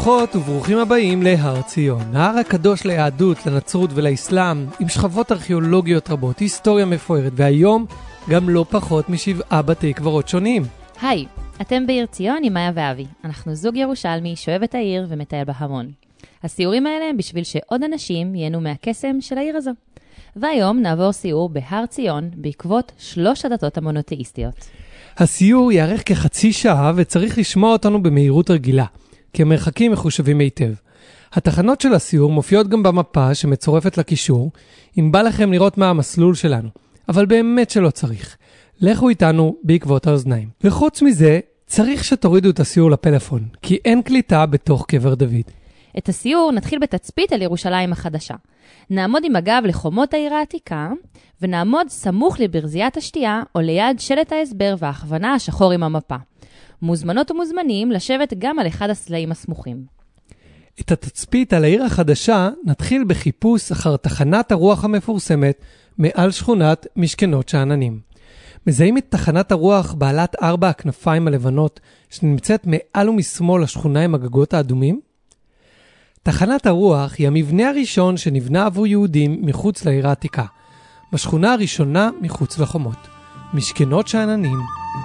ברוכות וברוכים הבאים להר ציון, ההר הקדוש ליהדות, לנצרות ולאסלאם, עם שכבות ארכיאולוגיות רבות, היסטוריה מפוארת, והיום גם לא פחות מ7 בתי קברות שונים. היי, אתם בעיר ציון עם מאיה ואבי. אנחנו זוג ירושלמי שאוהב את העיר ומטייל בה המון. הסיורים האלה הם בשביל שעוד אנשים ייהנו מהקסם של העיר הזו. והיום נעבור סיור בהר ציון בעקבות 3 הדתות המונותאיסטיות. הסיור יארך כחצי שעה וצריך לשמוע אותנו במהירות רגילה, כי המרחקים מחושבים היטב. התחנות של הסיור מופיעות גם במפה שמצורפת לקישור, אם בא לכם לראות מה המסלול שלנו, אבל באמת שלא צריך. לכו איתנו בעקבות האוזניים. וחוץ מזה, צריך שתורידו את הסיור לפלאפון, כי אין קליטה בתוך קבר דוד. את הסיור נתחיל בתצפית על ירושלים החדשה. נעמוד עם הגב לחומות העיר העתיקה, ונעמוד סמוך לברזיית השתייה או ליד שלט ההסבר וההכוונה השחור עם המפה. מוזמנות ומוזמנים לשבת גם על אחד הסלעים הסמוכים. את התצפית על העיר החדשה נתחיל בחיפוש אחר תחנת הרוח המפורסמת מעל שכונת משכנות שאננים. מזהים את תחנת הרוח בעלת 4 הכנפיים הלבנות שנמצאת מעל ומשמאל לשכונה עם הגגות האדומים? תחנת הרוח היא המבנה הראשון שנבנה עבור יהודים מחוץ לעיר העתיקה, בשכונה הראשונה מחוץ לחומות, משכנות שאננים.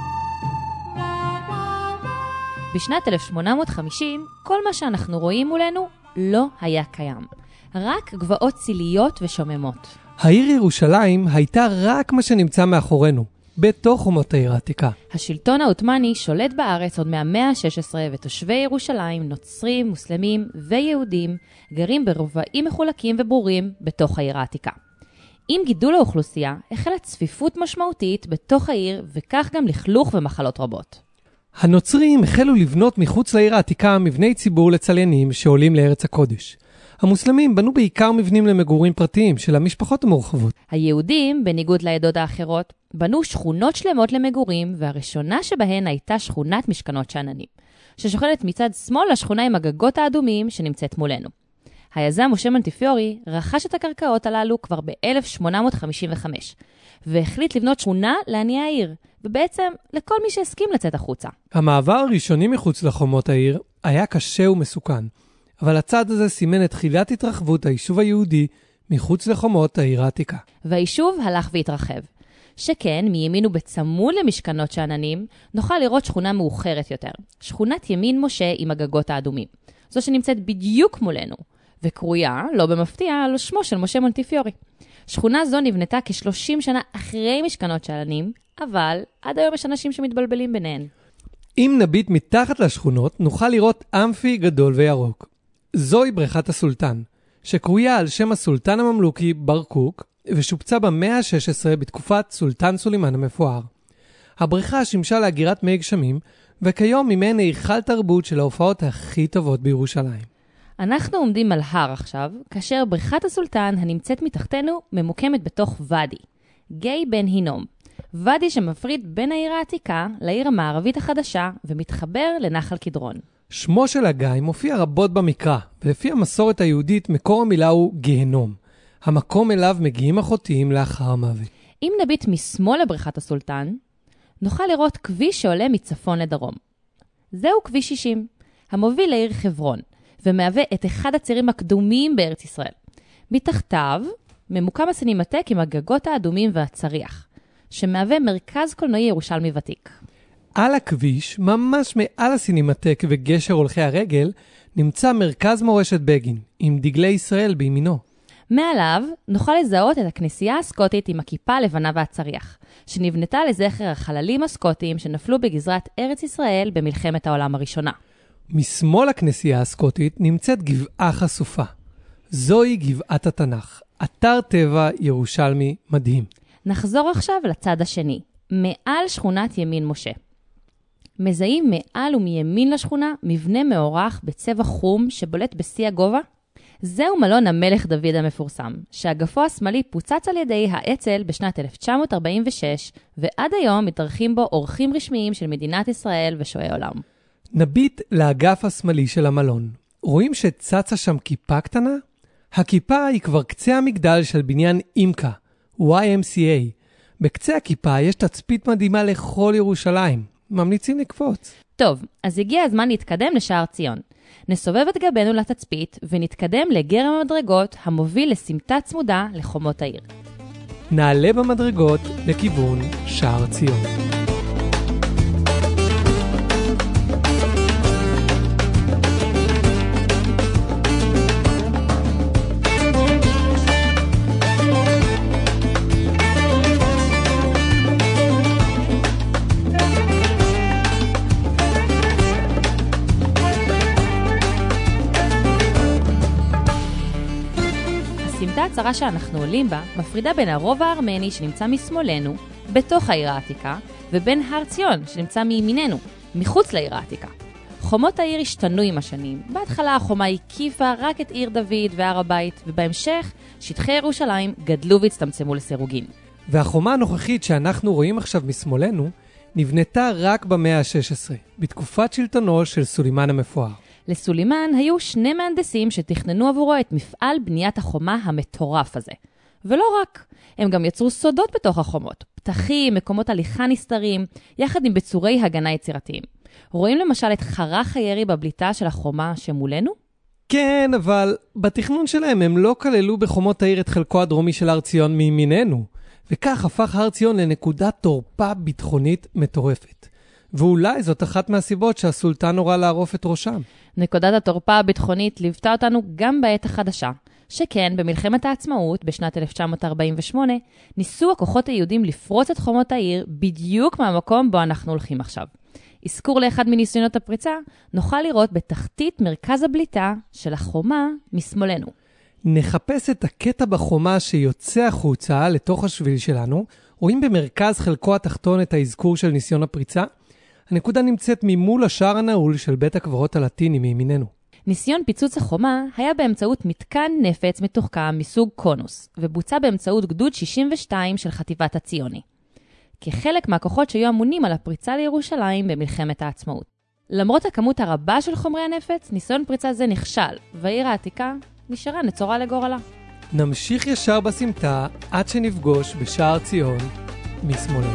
בשנת 1850, כל מה שאנחנו רואים מולנו לא היה קיים. רק גבעות ציליות ושוממות. העיר ירושלים הייתה רק מה שנמצא מאחורינו, בתוך חומות העיר העתיקה. השלטון העות'מאני שולט בארץ עוד מהמאה ה-16, ותושבי ירושלים, נוצרים, מוסלמים ויהודים, גרים ברובעים מחולקים וברורים בתוך העיר העתיקה. עם גידול האוכלוסייה, החלה צפיפות משמעותית בתוך העיר, וכך גם לכלוך ומחלות רבות. הנוצרים החלו לבנות מחוץ לעיר העתיקה מבני ציבור לצליינים שעולים לארץ הקודש. המוסלמים בנו בעיקר מבנים למגורים פרטיים של המשפחות המורחבות. היהודים, בניגוד לעדות האחרות, בנו שכונות שלמות למגורים, והראשונה שבהן הייתה שכונת משכנות שאננים, ששוכנת מצד שמאל לשכונה עם הגגות האדומים שנמצאת מולנו. היזם משה מונטיפיורי רכש את הקרקעות הללו כבר ב-1855, והחליט לבנות שכונה לעניי העיר, ובעצם לכל מי שהסכים לצאת החוצה. המעבר הראשוני מחוץ לחומות העיר היה קשה ומסוכן, אבל הצעד הזה סימן את תחילת התרחבות היישוב היהודי מחוץ לחומות העיר העתיקה. והיישוב הלך והתרחב. שכן, מימין ובצמוד למשכנות שאננים, נוכל לראות שכונה מאוחרת יותר. שכונת ימין משה עם הגגות האדומים. זו שנמצאת בדיוק מולנו, וקרויה, לא במפתיע, על שמו של משה מונטיפיורי. שכונה זו נבנתה כ-30 שנה אחרי משכנות שאננים, אבל עד היום יש אנשים שמתבלבלים ביניהן. אם נביט מתחת לשכונות, נוכל לראות אמפי גדול וירוק. זוהי בריכת הסולטן, שקרויה על שם הסולטן הממלוכי ברקוק, ושופצה במאה ה-16 בתקופת סולטן סולימן המפואר. הבריכה שימשה להגירת מי גשמים, וכיום ממנה היכל תרבות של ההופעות הכי טובות בירושלים. אנחנו עומדים על הר עכשיו, כאשר בריכת הסולטן הנמצאת מתחתנו ממוקמת בתוך ואדי, גיא בן הינום. ואדי שמפריד בין העיר העתיקה לעיר המערבית החדשה ומתחבר לנחל קדרון. שמו של הגיא מופיע רבות במקרא, ולפי המסורת היהודית מקור המילה הוא גיהנום, המקום אליו מגיעים החוטאים לאחר המוות. אם נביט משמאל לבריכת הסולטן, נוכל לראות כביש שעולה מצפון לדרום. זהו כביש 60, המוביל לעיר חברון, ומהווה את אחד הצירים הקדומים בארץ ישראל. מתחתיו ממוקם הסינמטק עם הגגות האדומים והצריח, שמהווה מרכז קולנועי ירושלמי ותיק. על הכביש, ממש מעל הסינמטק וגשר הולכי הרגל, נמצא מרכז מורשת בגין, עם דגלי ישראל בימינו. מעליו נוכל לזהות את הכנסייה הסקוטית עם הכיפה הלבנה והצריח, שנבנתה לזכר החללים הסקוטיים שנפלו בגזרת ארץ ישראל במלחמת העולם הראשונה. משמאל הכנסייה הסקוטית נמצאת גבעה חשופה. זוהי גבעת התנ"ך, אתר טבע ירושלמי מדהים. נחזור עכשיו לצד השני, מעל שכונת ימין משה. מזהים מעל ומימין לשכונה מבנה מאורך בצבע חום שבולט בשיא הגובה. זהו מלון המלך דוד המפורסם, שהגפו השמאלי פוצץ על ידי האצ"ל בשנת 1946, ועד היום מתארחים בו אורחים רשמיים של מדינת ישראל ושועי עולם. נביט לאגף השמאלי של המלון. רואים שצצה שם כיפה קטנה? הכיפה היא כבר קצה המגדל של בניין אימקה, YMCA. בקצה הכיפה יש תצפית מדהימה לכל ירושלים. ממליצים לקפוץ. טוב, אז הגיע הזמן להתקדם לשער ציון. נסובב את גבנו לתצפית ונתקדם לגרם המדרגות המוביל לסמטה צמודה לחומות העיר. נעלה במדרגות לכיוון שער ציון. הסמטה הצרה שאנחנו עולים בה מפרידה בין הרובע הארמני שנמצא משמאלנו, בתוך העיר העתיקה, ובין הר ציון שנמצא מימיננו, מחוץ לעיר העתיקה. חומות העיר השתנו עם השנים. בהתחלה החומה הקיפה רק את עיר דוד והר הבית, ובהמשך שטחי ירושלים גדלו והצטמצמו לסירוגין. והחומה הנוכחית שאנחנו רואים עכשיו משמאלנו, נבנתה רק במאה ה-16, בתקופת שלטונו של סולימן המפואר. לסולימן היו 2 מהנדסים שתכננו עבורו את מפעל בניית החומה המטורף הזה. ולא רק, הם גם יצרו סודות בתוך החומות, פתחים, מקומות הליכה נסתרים, יחד עם בצורי הגנה יצירתיים. רואים למשל את חרך הירי בבליטה של החומה שמולנו? כן, אבל בתכנון שלהם הם לא כללו בחומות העיר את חלקו הדרומי של הר ציון מימיננו, וכך הפך הר ציון לנקודת תורפה ביטחונית מטורפת. ואולי זאת אחת מהסיבות שהסולטן הורה לערוף את ראשם. נקודת התורפה הביטחונית ליוותה אותנו גם בעת החדשה, שכן במלחמת העצמאות בשנת 1948 ניסו הכוחות היהודים לפרוץ את חומות העיר בדיוק מהמקום בו אנחנו הולכים עכשיו. אזכור לאחד מניסיונות הפריצה, נוכל לראות בתחתית מרכז הבליטה של החומה משמאלנו. נחפש את הקטע בחומה שיוצא החוצה לתוך השביל שלנו, רואים במרכז חלקו התחתון את האזכור של ניסיון הפריצה. הנקודה נמצאת ממול השער הנעול של בית הקברות הלטיני מימיננו. ניסיון פיצוץ החומה היה באמצעות מתקן נפץ מתוחכם מסוג קונוס, ובוצע באמצעות גדוד 62 של חטיבת הציוני. כחלק מהכוחות שהיו אמונים על הפריצה לירושלים במלחמת העצמאות. למרות הכמות הרבה של חומרי הנפץ, ניסיון פריצה זה נכשל, והעיר העתיקה נשארה נצורה לגורלה. נמשיך ישר בסמטה עד שנפגוש בשער ציון משמאלנו.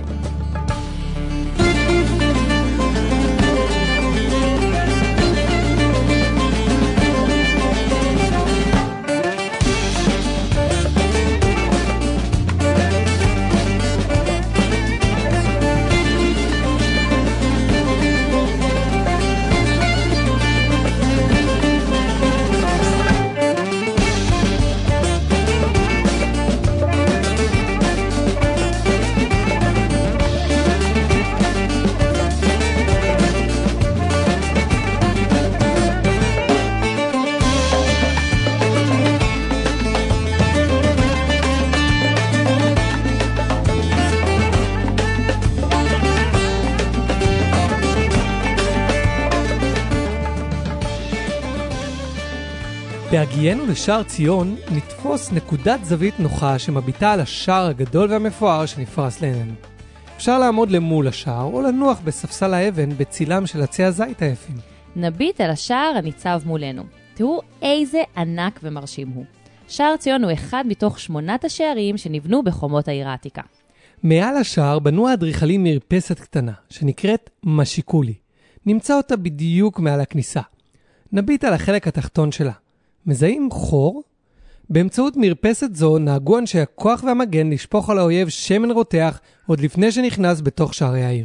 בהגיענו לשער ציון נתפוס נקודת זווית נוחה שמביטה על השער הגדול והמפואר שנפרס לעינינו. אפשר לעמוד למול השער או לנוח בספסל האבן בצילם של עצי הזית היפים. נביט על השער הניצב מולנו. תראו איזה ענק ומרשים הוא. שער ציון הוא אחד מתוך 8 השערים שנבנו בחומות העיר העתיקה. מעל השער בנו האדריכלים מרפסת קטנה שנקראת משיקולי. נמצא אותה בדיוק מעל הכניסה. נביט על החלק התחתון שלה. מזהים חור? באמצעות מרפסת זו נהגו אנשי הכוח והמגן לשפוך על האויב שמן רותח עוד לפני שנכנס בתוך שערי העיר.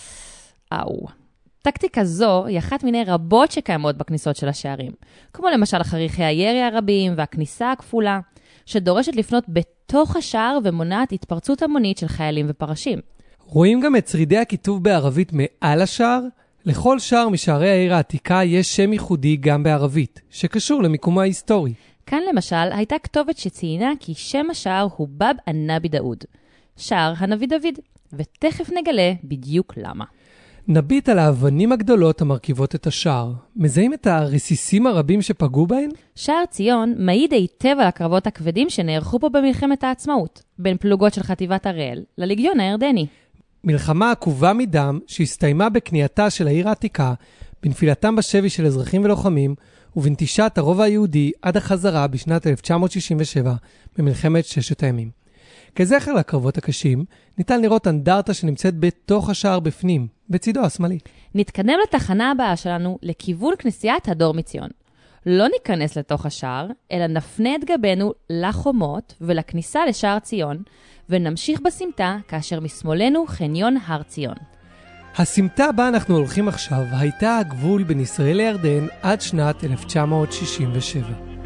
טקטיקה זו היא אחת מיני רבות שקיימות בכניסות של השערים, כמו למשל חריכי הירי הרבים והכניסה הכפולה, שדורשת לפנות בתוך השער ומונעת התפרצות המונית של חיילים ופרשים. רואים גם את שרידי הכיתוב בערבית מעל השער? לכל שער משערי העיר העתיקה יש שם ייחודי גם בערבית, שקשור למיקומו ההיסטורי. כאן למשל הייתה כתובת שציינה כי שם השער הוא בב הנבי דאוד, שער הנביא דוד, ותכף נגלה בדיוק למה. נביט על האבנים הגדולות המרכיבות את השער. מזהים את הרסיסים הרבים שפגעו בהן? שער ציון מעיד היטב על הקרבות הכבדים שנערכו פה במלחמת העצמאות, בין פלוגות של חטיבת הראל ללגיון הירדני. מלחמה עקובה מדם שהסתיימה בקנייתה של העיר העתיקה, בנפילתם בשבי של אזרחים ולוחמים, ובנטישת הרובע היהודי עד החזרה בשנת 1967 במלחמת ששת הימים. כזכר לקרבות הקשים, ניתן לראות אנדרטה שנמצאת בתוך השער בפנים, בצידו השמאלי. נתקדם לתחנה הבאה שלנו לכיוון כנסיית הדור מציון. לא ניכנס לתוך השער, אלא נפנה את גבנו לחומות ולכניסה לשער ציון, ונמשיך בסמטה כאשר משמאלנו חניון הר ציון. הסמטה בה אנחנו הולכים עכשיו הייתה הגבול בין ישראל לירדן עד שנת 1967.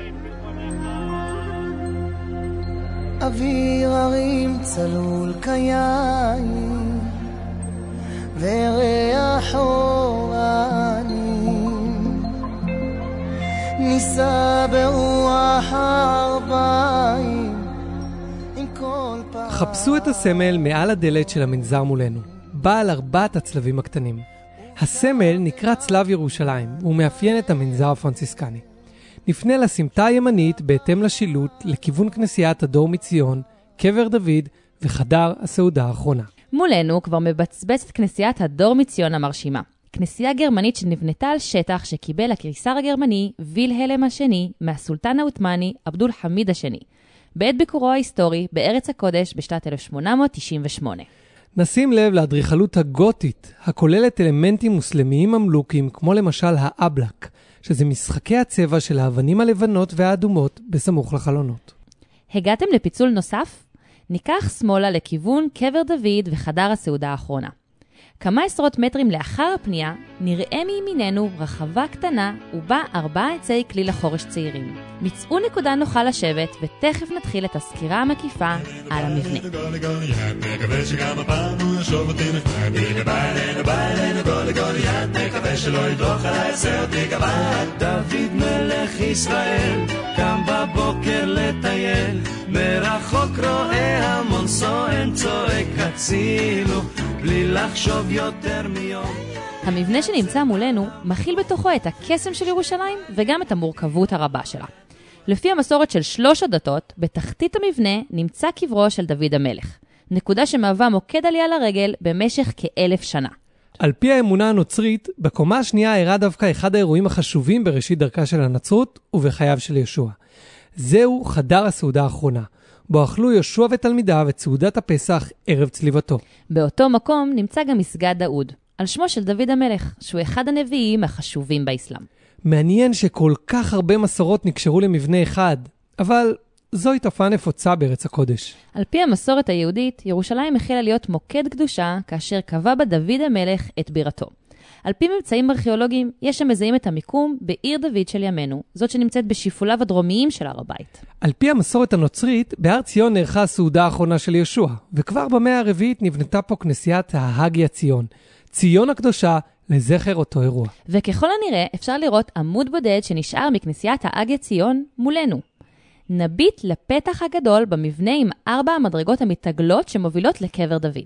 אוויר הרים צלול כיין וריח אורנים ניסה ברוח הארבעים עם כל פעם. חפשו את הסמל מעל הדלת של המנזר מולנו, בעל 4 הצלבים הקטנים. הסמל נקרא צלב ירושלים, והוא מאפיין את המנזר הפרנציסקני. נפנה לסמטה הימנית בהתאם לשילוט לכיוון כנסיית הדור מציון, קבר דוד וחדר הסעודה האחרונה. מולנו כבר מבצבצת כנסיית הדור מציון המרשימה. כנסייה גרמנית שנבנתה על שטח שקיבל הקיסר הגרמני וילהלם השני מהסולטן העות'מאני עבדול חמיד השני, בעת ביקורו ההיסטורי בארץ הקודש בשנת 1898. נשים לב לאדריכלות הגותית, הכוללת אלמנטים מוסלמיים ממלוכים כמו למשל האבלק, שזה משחקי הצבע של האבנים הלבנות והאדומות בסמוך לחלונות. הגעתם לפיצול נוסף? ניקח שמאלה לכיוון קבר דוד וחדר הסעודה האחרונה. כמה עשרות מטרים לאחר הפנייה נראה מימיננו רחבה קטנה ובה 4 עצי כליל החורש צעירים. מצאו נקודה נוחה לשבת ותכף נתחיל את הסקירה המקיפה על המבנה. דוד מלך ישראל קם בבוקר לטייל מרחוק רואה המון סואן צועק הצילו בלי לחשוב יותר מיום. המבנה שנמצא מולנו מכיל בתוכו את הקסם של ירושלים וגם את המורכבות הרבה שלה. לפי המסורת של 3 הדתות, בתחתית המבנה נמצא קברו של דוד המלך, נקודה שמהווה מוקד עלייה לרגל במשך כ1000 שנה. על פי האמונה הנוצרית, בקומה השנייה אירע דווקא אחד האירועים החשובים בראשית דרכה של הנצרות ובחייו של ישוע. זהו חדר הסעודה האחרונה, בו אכלו ישוע ותלמידיו את סעודת הפסח ערב צליבתו. באותו מקום נמצא גם מסגד דאוד, על שמו של דוד המלך, שהוא אחד הנביאים החשובים באסלאם. מעניין שכל כך הרבה מסורות נקשרו למבנה אחד, אבל זוהי תופעה נפוצה בארץ הקודש. על פי המסורת היהודית, ירושלים החלה להיות מוקד קדושה כאשר קבע בה דוד המלך את בירתו. על פי ממצאים ארכיאולוגיים, יש שמזהים את המיקום בעיר דוד של ימינו, זאת שנמצאת בשפוליו הדרומיים של הר הבית. על פי המסורת הנוצרית, בהר ציון נערכה הסעודה האחרונה של ישוע, וכבר במאה הרביעית נבנתה פה כנסיית ההגיה ציון, ציון הקדושה לזכר אותו אירוע. וככל הנראה אפשר לראות עמוד בודד שנשאר מכנסיית ההגיה ציון מולנו. נביט לפתח הגדול במבנה עם 4 המדרגות המתעגלות שמובילות לקבר דוד.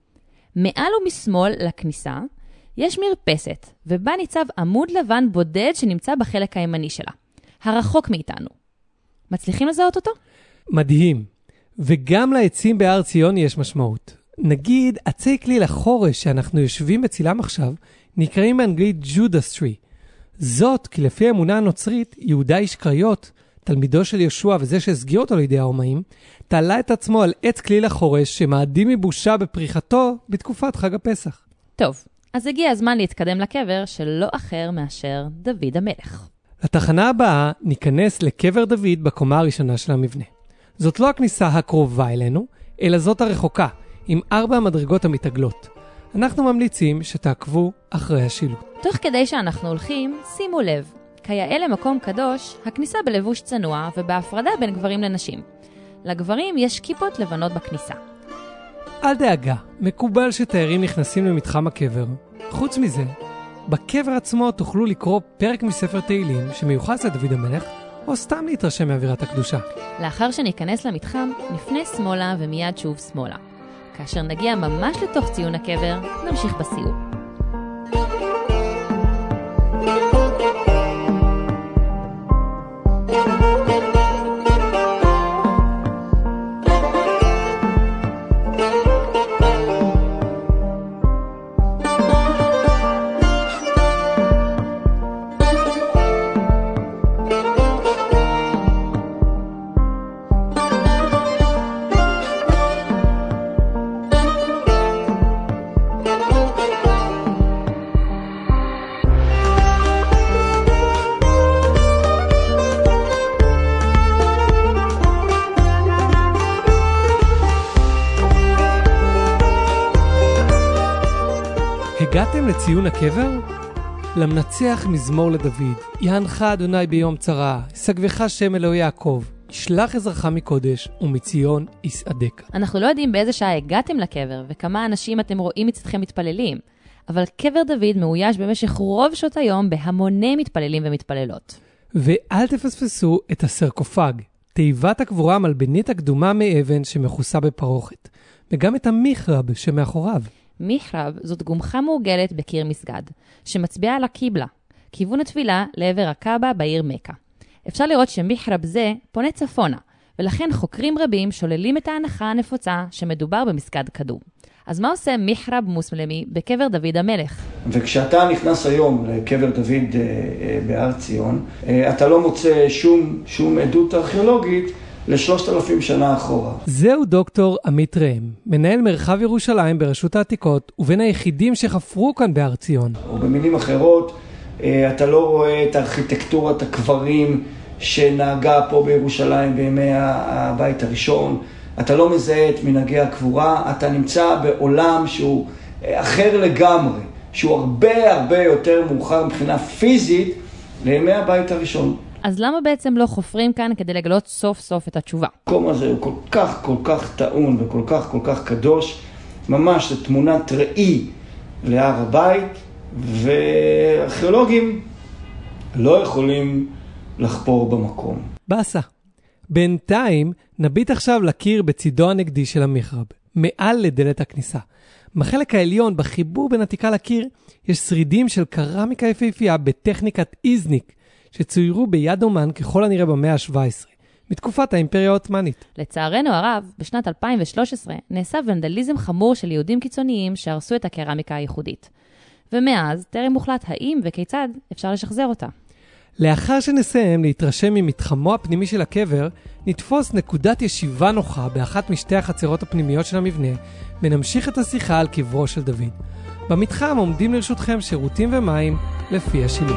מעל ומשמאל לכניסה יש מרפסת, ובה ניצב עמוד לבן בודד שנמצא בחלק הימני שלה, הרחוק מאיתנו. מצליחים לזהות אותו? מדהים. וגם לעצים בהר ציון יש משמעות. נגיד, עצי כליל החורש שאנחנו יושבים בצילם עכשיו, נקראים באנגלית Judas Tree. זאת כי לפי האמונה הנוצרית, יהודה איש קריות, תלמידו של ישוע וזה שהסגיר אותו לידי הרומאים, תעלה את עצמו על עץ כליל החורש שמאדים מבושה בפריחתו בתקופת חג הפסח. טוב, אז הגיע הזמן להתקדם לקבר של לא אחר מאשר דוד המלך. לתחנה הבאה ניכנס לקבר דוד בקומה הראשונה של המבנה. זאת לא הכניסה הקרובה אלינו, אלא זאת הרחוקה, עם 4 המדרגות המתעגלות. אנחנו ממליצים שתעקבו אחרי השילוט. תוך כדי שאנחנו הולכים, שימו לב, כיאה למקום קדוש, הכניסה בלבוש צנוע ובהפרדה בין גברים לנשים. לגברים יש כיפות לבנות בכניסה. אל דאגה, מקובל שתיירים נכנסים למתחם הקבר. חוץ מזה, בקבר עצמו תוכלו לקרוא פרק מספר תהילים שמיוחס לדוד המלך, או סתם להתרשם מאווירת הקדושה. לאחר שניכנס למתחם, נפנה שמאלה ומיד שוב שמאלה. כאשר נגיע ממש לתוך ציון הקבר, נמשיך בסיור. הגעתם לציון הקבר? למנצח מזמור לדוד, יענך אדוני ביום צרה, ישגבך שם אלוהי יעקב, ישלח עזרך מקודש ומציון יסעדך. אנחנו לא יודעים באיזה שעה הגעתם לקבר וכמה אנשים אתם רואים מצדכם מתפללים, אבל קבר דוד מאויש במשך רוב שעות היום בהמוני מתפללים ומתפללות. ואל תפספסו את הסרקופג, תיבת הקבורה המלבנית הקדומה מאבן שמכוסה בפרוכת, וגם את המחרב שמאחוריו. מחרב זאת גומחה מעוגלת בקיר מסגד, שמצביעה על הקיבלה, כיוון התפילה לעבר הקאבה בעיר מקה. אפשר לראות שמחרב זה פונה צפונה, ולכן חוקרים רבים שוללים את ההנחה הנפוצה שמדובר במסגד קדום. אז מה עושה מחרב מוסלמי בקבר דוד המלך? וכשאתה נכנס היום לקבר דוד בהר ציון, אתה לא מוצא שום עדות ארכיאולוגית ל3,000 שנה אחורה. זהו דוקטור עמית ראם, מנהל מרחב ירושלים ברשות העתיקות, ובין היחידים שחפרו כאן בהר ציון. ובמילים אחרות, אתה לא רואה את ארכיטקטורת הקברים שנהגה פה בירושלים בימי הבית הראשון, אתה לא מזהה את מנהגי הקבורה, אתה נמצא בעולם שהוא אחר לגמרי, שהוא הרבה יותר מאוחר מבחינה פיזית לימי הבית הראשון. אז למה בעצם לא חופרים כאן כדי לגלות סוף סוף את התשובה? המקום הזה הוא כל כך טעון וכל כך קדוש, ממש זה תמונת ראי להר הבית, וארכיאולוגים לא יכולים לחפור במקום. בסה. בינתיים נביט עכשיו לקיר בצידו הנגדי של המחרב, מעל לדלת הכניסה. בחלק העליון, בחיבור בין התיקה לקיר, יש שרידים של קרמיקה יפהפייה בטכניקת איזניק, שצוירו ביד אומן ככל הנראה במאה ה-17, מתקופת האימפריה העות'מאנית. לצערנו הרב, בשנת 2013 נעשה ונדליזם חמור של יהודים קיצוניים שהרסו את הקרמיקה הייחודית. ומאז טרם מוחלט האם וכיצד אפשר לשחזר אותה. לאחר שנסיים להתרשם ממתחמו הפנימי של הקבר, נתפוס נקודת ישיבה נוחה באחת משתי החצרות הפנימיות של המבנה, ונמשיך את השיחה על קברו של דוד. במתחם עומדים לרשותכם שירותים ומים לפי השילוט.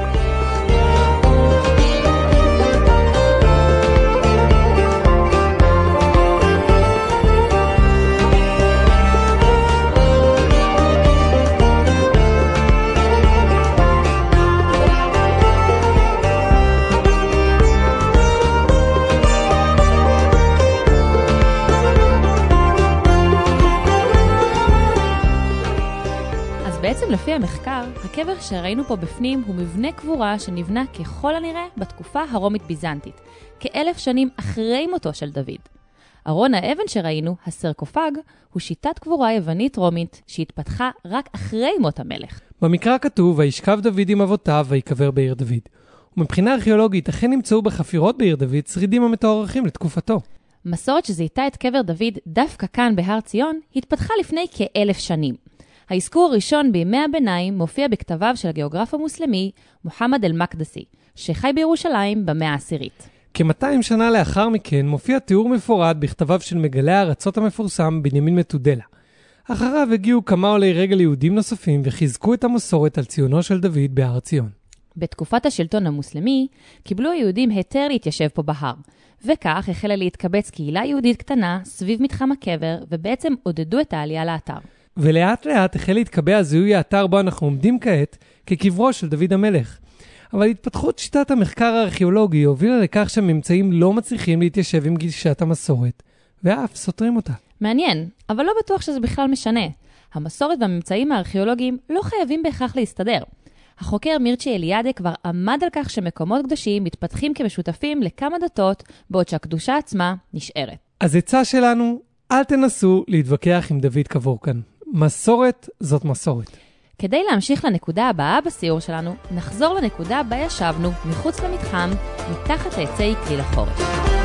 בעצם לפי המחקר, הקבר שראינו פה בפנים הוא מבנה קבורה שנבנה ככל הנראה בתקופה הרומית-ביזנטית, כ1000 שנים אחרי מותו של דוד. ארון האבן שראינו, הסרקופג, הוא שיטת קבורה יוונית רומית שהתפתחה רק אחרי מות המלך. במקרא כתוב, וישכב דוד עם אבותיו ויקבר בעיר דוד. ומבחינה ארכיאולוגית, אכן נמצאו בחפירות בעיר דוד שרידים המתוארכים לתקופתו. מסורת שזיהתה את קבר דוד דווקא כאן בהר ציון, התפתחה לפני כ1000 שנים. האזכור הראשון בימי הביניים מופיע בכתביו של הגיאוגרף המוסלמי מוחמד אל-מקדסי, שחי בירושלים במאה העשירית. כ200 שנה לאחר מכן מופיע תיאור מפורט בכתביו של מגלה הארצות המפורסם בנימין מתודלה. אחריו הגיעו כמה עולי רגל יהודים נוספים וחיזקו את המסורת על ציונו של דוד בהר ציון. בתקופת השלטון המוסלמי קיבלו היהודים היתר להתיישב פה בהר, וכך החלה להתקבץ קהילה יהודית קטנה סביב מתחם הקבר ובעצם עודדו את העלייה לאתר. ולאט לאט החל להתקבע זיהוי האתר בו אנחנו עומדים כעת כקברו של דוד המלך. אבל התפתחות שיטת המחקר הארכיאולוגי הובילה לכך שהממצאים לא מצליחים להתיישב עם גישת המסורת, ואף סותרים אותה. מעניין, אבל לא בטוח שזה בכלל משנה. המסורת והממצאים הארכיאולוגיים לא חייבים בהכרח להסתדר. החוקר מירצ'י אליאדה כבר עמד על כך שמקומות קדושים מתפתחים כמשותפים לכמה דתות, בעוד שהקדושה עצמה נשארת. אז עצה שלנו, אל תנסו להתווכח עם דוד קבור כאן. מסורת זאת מסורת. כדי להמשיך לנקודה הבאה בסיור שלנו, נחזור לנקודה בה ישבנו מחוץ למתחם, מתחת לעצי כליל החורש.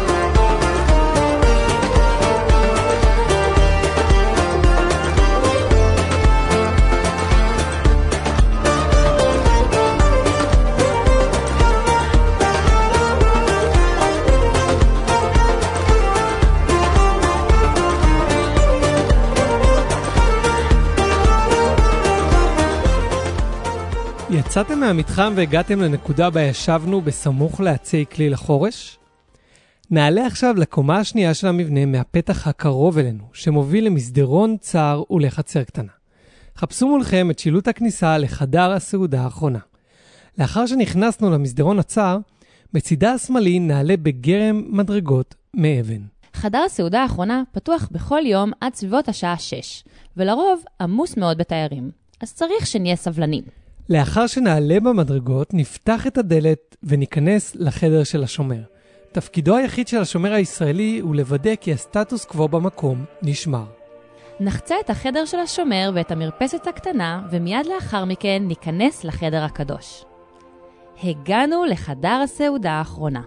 יצאתם מהמתחם והגעתם לנקודה בה ישבנו בסמוך לעצי כליל החורש? נעלה עכשיו לקומה השנייה של המבנה מהפתח הקרוב אלינו, שמוביל למסדרון צר ולחצר קטנה. חפשו מולכם את שילוט הכניסה לחדר הסעודה האחרונה. לאחר שנכנסנו למסדרון הצר, בצידה השמאלי נעלה בגרם מדרגות מאבן. חדר הסעודה האחרונה פתוח בכל יום עד סביבות השעה 6, ולרוב עמוס מאוד בתיירים, אז צריך שנהיה סבלנים. לאחר שנעלה במדרגות, נפתח את הדלת וניכנס לחדר של השומר. תפקידו היחיד של השומר הישראלי הוא לוודא כי הסטטוס קוו במקום נשמר. נחצה את החדר של השומר ואת המרפסת הקטנה, ומיד לאחר מכן ניכנס לחדר הקדוש. הגענו לחדר הסעודה האחרונה.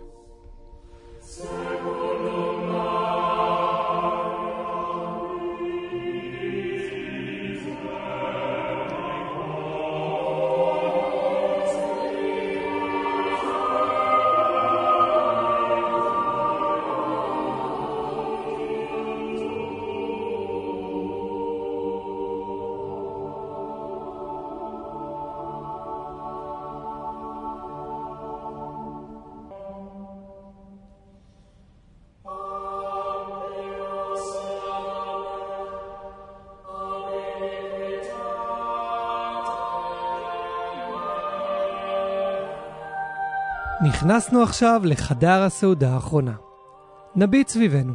נכנסנו עכשיו לחדר הסעודה האחרונה. נביט סביבנו.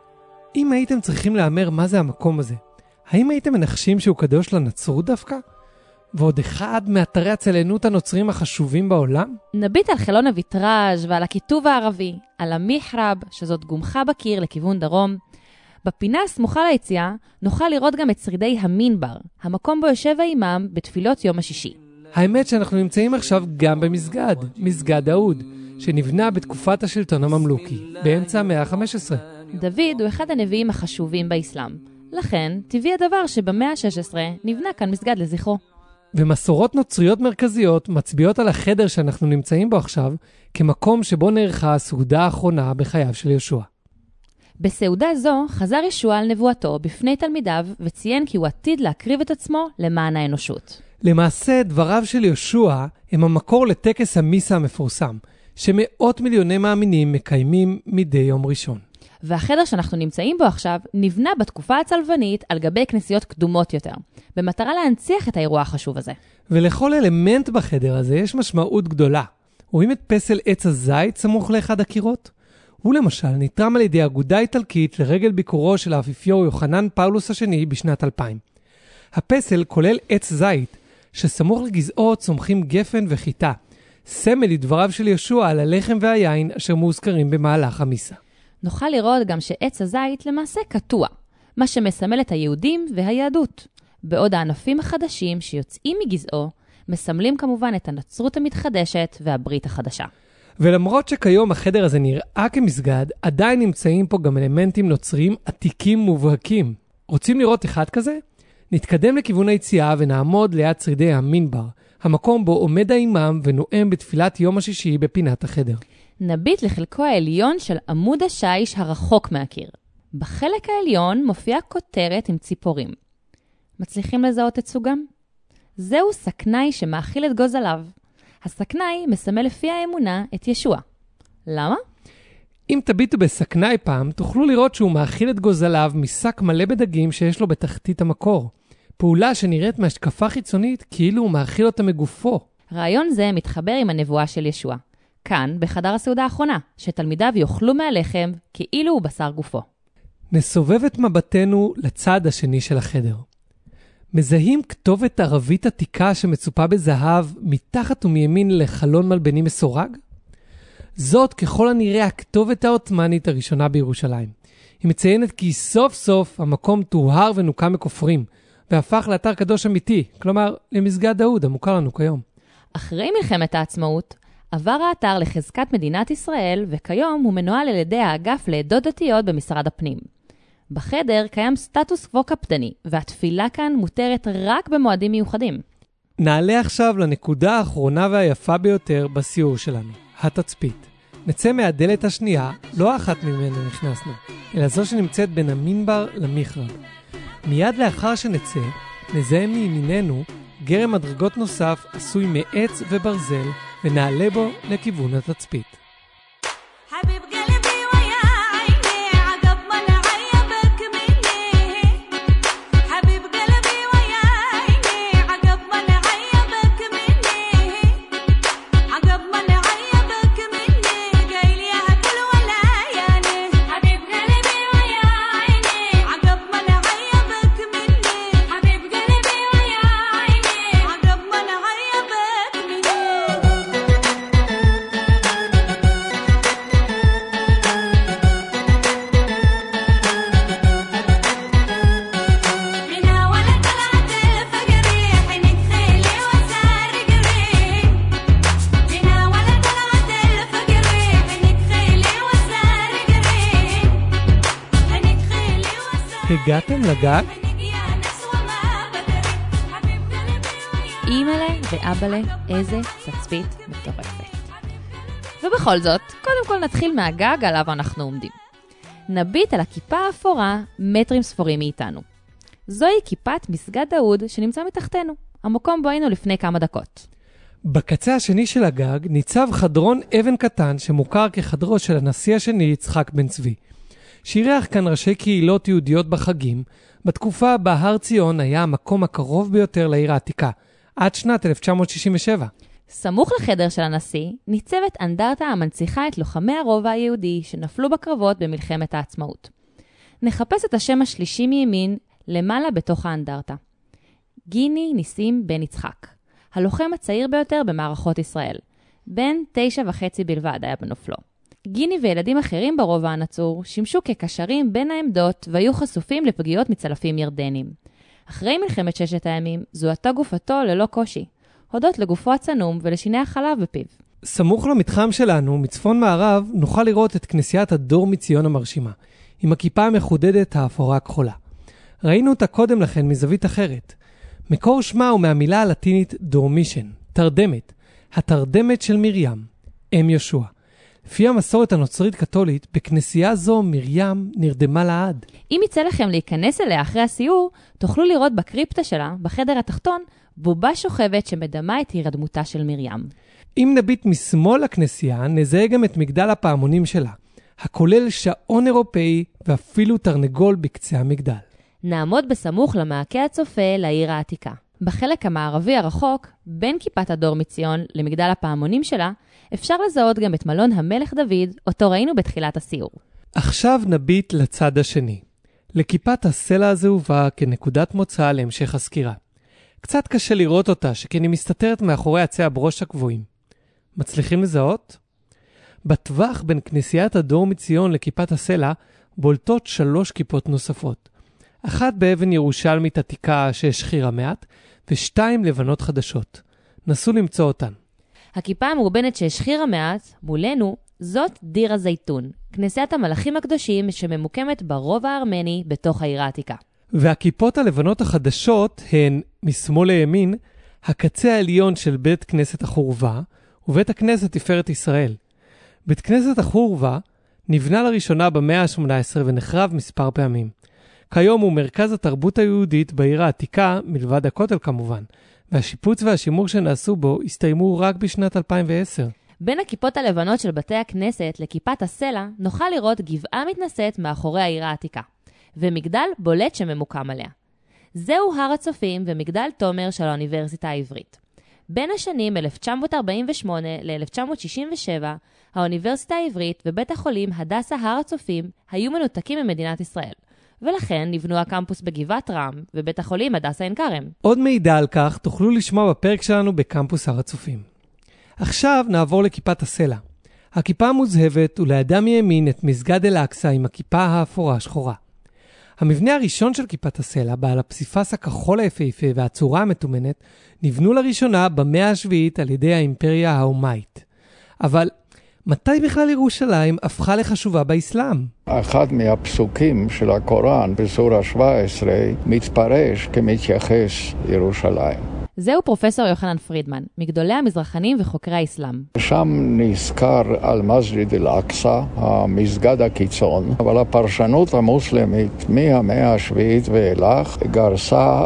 אם הייתם צריכים לאמר מה זה המקום הזה, האם הייתם מנחשים שהוא קדוש לנצרות דווקא? ועוד אחד מאתרי הצליינות הנוצרים החשובים בעולם? נביט על חלון הוויטראז' ועל הכיתוב הערבי, על המיחרב, שזאת גומחה בקיר לכיוון דרום. בפינה הסמוכה ליציאה נוכל לראות גם את שרידי המינבר, המקום בו יושב האימאם בתפילות יום השישי. האמת שאנחנו נמצאים עכשיו גם במסגד, מסגד דאוד, שנבנה בתקופת השלטון הממלוכי, באמצע המאה ה-15. דוד הוא אחד הנביאים החשובים באסלאם. לכן, טבעי הדבר שבמאה ה-16 נבנה כאן מסגד לזכרו. ומסורות נוצריות מרכזיות מצביעות על החדר שאנחנו נמצאים בו עכשיו, כמקום שבו נערכה הסעודה האחרונה בחייו של ישוע. בסעודה זו חזר ישוע על נבואתו בפני תלמידיו וציין כי הוא עתיד להקריב את עצמו למען האנושות. למעשה, דבריו של ישוע הם המקור לטקס המיסה המפורסם, שמאות מיליוני מאמינים מקיימים מדי יום ראשון. והחדר שאנחנו נמצאים בו עכשיו נבנה בתקופה הצלבנית על גבי כנסיות קדומות יותר, במטרה להנציח את האירוע החשוב הזה. ולכל אלמנט בחדר הזה יש משמעות גדולה. רואים את פסל עץ הזית סמוך לאחד הקירות? הוא למשל נתרם על ידי אגודה איטלקית לרגל ביקורו של האפיפיור יוחנן פאולוס השני בשנת 2000. הפסל כולל עץ זית, שסמוך לגזעו צומחים גפן וחיטה, סמל לדבריו של ישוע על הלחם והיין אשר מוזכרים במהלך המיסה. נוכל לראות גם שעץ הזית למעשה קטוע, מה שמסמל את היהודים והיהדות, בעוד הענפים החדשים שיוצאים מגזעו מסמלים כמובן את הנצרות המתחדשת והברית החדשה. ולמרות שכיום החדר הזה נראה כמסגד, עדיין נמצאים פה גם אלמנטים נוצריים עתיקים מובהקים. רוצים לראות אחד כזה? נתקדם לכיוון היציאה ונעמוד ליד שרידי המינבר, המקום בו עומד האימאם ונואם בתפילת יום השישי בפינת החדר. נביט לחלקו העליון של עמוד השיש הרחוק מהקיר. בחלק העליון מופיעה כותרת עם ציפורים. מצליחים לזהות את סוגם? זהו סכנאי שמאכיל את גוזליו. הסכנאי מסמל לפי האמונה את ישוע. למה? אם תביטו בסכנאי פעם, תוכלו לראות שהוא מאכיל את גוזליו משק מלא בדגים שיש לו בתחתית המקור. פעולה שנראית מהשקפה חיצונית כאילו הוא מאכיל אותה מגופו. רעיון זה מתחבר עם הנבואה של ישוע. כאן, בחדר הסעודה האחרונה, שתלמידיו יאכלו מהלחם כאילו הוא בשר גופו. נסובב את מבטנו לצד השני של החדר. מזהים כתובת ערבית עתיקה שמצופה בזהב מתחת ומימין לחלון מלבני מסורג? זאת ככל הנראה הכתובת העות'מאנית הראשונה בירושלים. היא מציינת כי סוף סוף המקום טוהר ונוקם מכופרים, והפך לאתר קדוש אמיתי, כלומר למסגד דאוד המוכר לנו כיום. אחרי מלחמת העצמאות, עבר האתר לחזקת מדינת ישראל, וכיום הוא מנוהל על ידי האגף לעדות דתיות במשרד הפנים. בחדר קיים סטטוס קוו קפדני, והתפילה כאן מותרת רק במועדים מיוחדים. נעלה עכשיו לנקודה האחרונה והיפה ביותר בסיור שלנו, התצפית. נצא מהדלת השנייה, לא אחת ממנה נכנסנו, אלא זו שנמצאת בין המינבר למיחרב. מיד לאחר שנצא, נזהה מימיננו גרם מדרגות נוסף עשוי מעץ וברזל, ונעלה בו לכיוון התצפית. הגעתם לגג? אימאלה ואבאלה, איזה תצפית מטורפת. ובכל זאת, קודם כל נתחיל מהגג עליו אנחנו עומדים. נביט על הכיפה האפורה מטרים ספורים מאיתנו. זוהי כיפת מסגד דאוד שנמצא מתחתנו, המקום בו היינו לפני כמה דקות. בקצה השני של הגג ניצב חדרון אבן קטן שמוכר כחדרו של הנשיא השני יצחק בן צבי. שאירח כאן ראשי קהילות יהודיות בחגים, בתקופה בה הר ציון היה המקום הקרוב ביותר לעיר העתיקה, עד שנת 1967. סמוך לחדר של הנשיא ניצבת אנדרטה המנציחה את לוחמי הרובע היהודי שנפלו בקרבות במלחמת העצמאות. נחפש את השם השלישי מימין למעלה בתוך האנדרטה. גיני ניסים בן יצחק, הלוחם הצעיר ביותר במערכות ישראל. בן 9.5 בלבד היה בנופלו. גיני וילדים אחרים ברובע הנצור שימשו כקשרים בין העמדות והיו חשופים לפגיעות מצלפים ירדנים. אחרי מלחמת ששת הימים זוהתה גופתו ללא קושי, הודות לגופו הצנום ולשיני החלב בפיו. סמוך למתחם שלנו, מצפון מערב, נוכל לראות את כנסיית הדור מציון המרשימה, עם הכיפה המחודדת האפורה הכחולה. ראינו אותה קודם לכן מזווית אחרת. מקור שמה הוא מהמילה הלטינית דורמישן, תרדמת, התרדמת של מרים, אם ישוע. לפי המסורת הנוצרית קתולית, בכנסייה זו מרים נרדמה לעד. אם יצא לכם להיכנס אליה אחרי הסיור, תוכלו לראות בקריפטה שלה, בחדר התחתון, בובה שוכבת שמדמה את הירדמותה של מרים. אם נביט משמאל לכנסייה, נזהה גם את מגדל הפעמונים שלה, הכולל שעון אירופאי ואפילו תרנגול בקצה המגדל. נעמוד בסמוך למעקה הצופה לעיר העתיקה. בחלק המערבי הרחוק, בין כיפת הדור מציון למגדל הפעמונים שלה, אפשר לזהות גם את מלון המלך דוד, אותו ראינו בתחילת הסיור. עכשיו נביט לצד השני. לכיפת הסלע הזהובה כנקודת מוצא להמשך הסקירה. קצת קשה לראות אותה, שכן היא מסתתרת מאחורי עצי הברוש הקבועים. מצליחים לזהות? בטווח בין כנסיית הדור מציון לכיפת הסלע, בולטות 3 כיפות נוספות. אחת באבן ירושלמית עתיקה שהשחירה מעט, ו2 לבנות חדשות. נסו למצוא אותן. הכיפה המורבנת שהשחירה מעט, מולנו, זאת דיר הזיתון, כנסיית המלאכים הקדושים שממוקמת ברובע הארמני בתוך העיר העתיקה. והכיפות הלבנות החדשות הן, משמאל לימין, הקצה העליון של בית כנסת החורבה, ובית הכנסת תפארת ישראל. בית כנסת החורבה נבנה לראשונה במאה ה-18 ונחרב מספר פעמים. כיום הוא מרכז התרבות היהודית בעיר העתיקה, מלבד הכותל כמובן, והשיפוץ והשימור שנעשו בו הסתיימו רק בשנת 2010. בין הכיפות הלבנות של בתי הכנסת לכיפת הסלע נוכל לראות גבעה מתנשאת מאחורי העיר העתיקה, ומגדל בולט שממוקם עליה. זהו הר הצופים ומגדל תומר של האוניברסיטה העברית. בין השנים 1948 ל-1967, האוניברסיטה העברית ובית החולים הדסה הר הצופים היו מנותקים ממדינת ישראל. ולכן נבנו הקמפוס בגבעת רם ובית החולים הדסה עין כרם. עוד מידע על כך תוכלו לשמוע בפרק שלנו בקמפוס הר הצופים. עכשיו נעבור לכיפת הסלע. הכיפה המוזהבת ולידה מימין את מסגד אל-אקצא עם הכיפה האפורה השחורה. המבנה הראשון של כיפת הסלע, בעל הפסיפס הכחול היפהפה והצורה המתומנת, נבנו לראשונה במאה השביעית על ידי האימפריה האומאית. אבל מתי בכלל ירושלים הפכה לחשובה באסלאם? אחד מהפסוקים של הקוראן בסורה 17 מתפרש כמתייחס ירושלים. זהו פרופסור יוחנן פרידמן, מגדולי המזרחנים וחוקרי האסלאם. שם נזכר על מסג'ד אל-אקצא, המסגד הקיצון, אבל הפרשנות המוסלמית מהמאה השביעית ואילך גרסה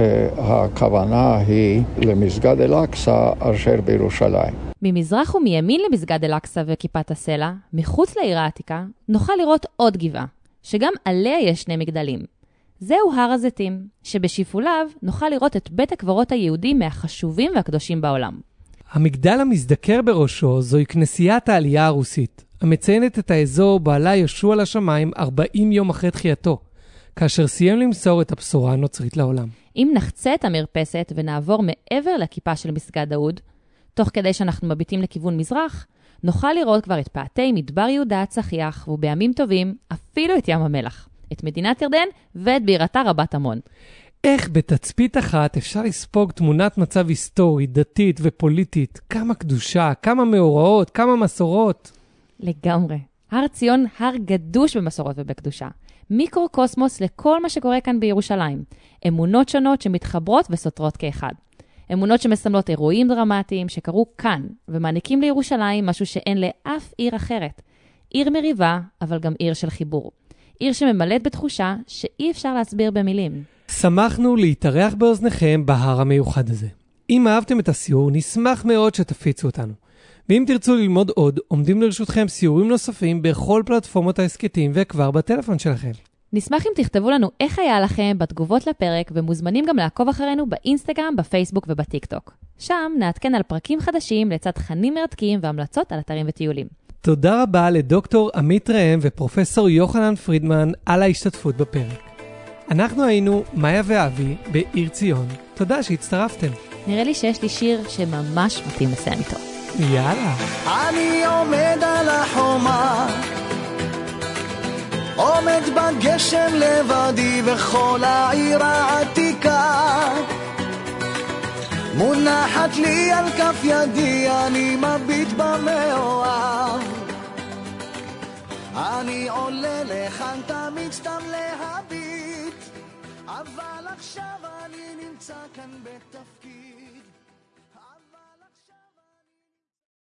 שהכוונה היא למסגד אל-אקצא אשר בירושלים. ממזרח ומימין למסגד אל-אקצא וכיפת הסלע, מחוץ לעיר העתיקה, נוכל לראות עוד גבעה, שגם עליה יש 2 מגדלים. זהו הר הזיתים, שבשיפוליו נוכל לראות את בית הקברות היהודי מהחשובים והקדושים בעולם. המגדל המזדקר בראשו זוהי כנסיית העלייה הרוסית, המציינת את האזור בעלה ישוע לשמיים 40 יום אחרי תחייתו, כאשר סיים למסור את הבשורה הנוצרית לעולם. אם נחצה את המרפסת ונעבור מעבר לכיפה של מסגד דאוד, תוך כדי שאנחנו מביטים לכיוון מזרח, נוכל לראות כבר את פעתי מדבר יהודה הצחיח, ובימים טובים אפילו את ים המלח, את מדינת ירדן ואת בירתה רבת עמון. איך בתצפית אחת אפשר לספוג תמונת מצב היסטורית, דתית ופוליטית? כמה קדושה, כמה מאורעות, כמה מסורות? לגמרי. הר ציון הר גדוש במסורות ובקדושה. מיקרו-קוסמוס לכל מה שקורה כאן בירושלים. אמונות שונות שמתחברות וסותרות כאחד. אמונות שמסמלות אירועים דרמטיים שקרו כאן, ומעניקים לירושלים משהו שאין לאף עיר אחרת. עיר מריבה, אבל גם עיר של חיבור. עיר שממלאת בתחושה שאי אפשר להסביר במילים. שמחנו להתארח באוזניכם בהר המיוחד הזה. אם אהבתם את הסיור, נשמח מאוד שתפיצו אותנו. ואם תרצו ללמוד עוד, עומדים לרשותכם סיורים נוספים בכל פלטפורמות העסקתיים וכבר בטלפון שלכם. נשמח אם תכתבו לנו איך היה לכם בתגובות לפרק, ומוזמנים גם לעקוב אחרינו באינסטגרם, בפייסבוק ובטיקטוק. שם נעדכן על פרקים חדשים לצד תכנים מרתקים והמלצות על אתרים וטיולים. תודה רבה לדוקטור עמית ראם ופרופסור יוחנן פרידמן על ההשתתפות בפרק. אנחנו היינו מאיה ואבי בעיר ציון. תודה שהצטרפתם. נראה לי שיש לי שיר שממש מתאים לסיים איתו. יאללה. אני עומד על החומה, עומד בגשם לבדי וכל העיר העתיקה מונחת לי על כף ידי, אני מביט במאוהב. אני עולה לכאן תמיד סתם להביט, אבל עכשיו אני נמצא כאן בתפקיד.